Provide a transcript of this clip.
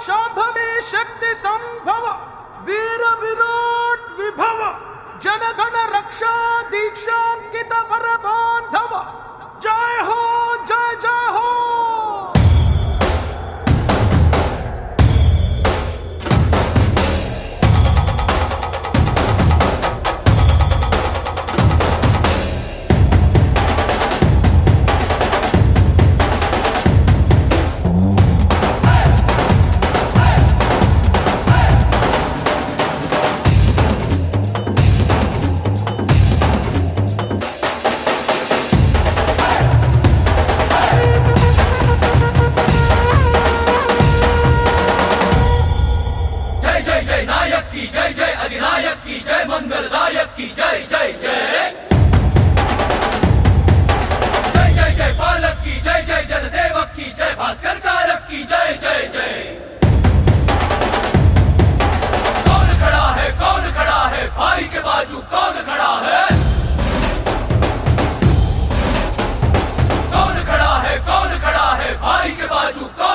शांभवी शक्ति संभव वीर विराट विभव जनगण रक्षा दीक्षांकित वर बांधव जय हो जय जय हो। जय जय अधिनायक की जय मंगलदायक की जय जय जय जय जय जय पालक की जय जय जनसेवक की जय भास्कर कारक की जय जय जय। कौन खड़ा है भाई के बाजू कौन खड़ा है। कौन खड़ा है भाई के बाजू कौन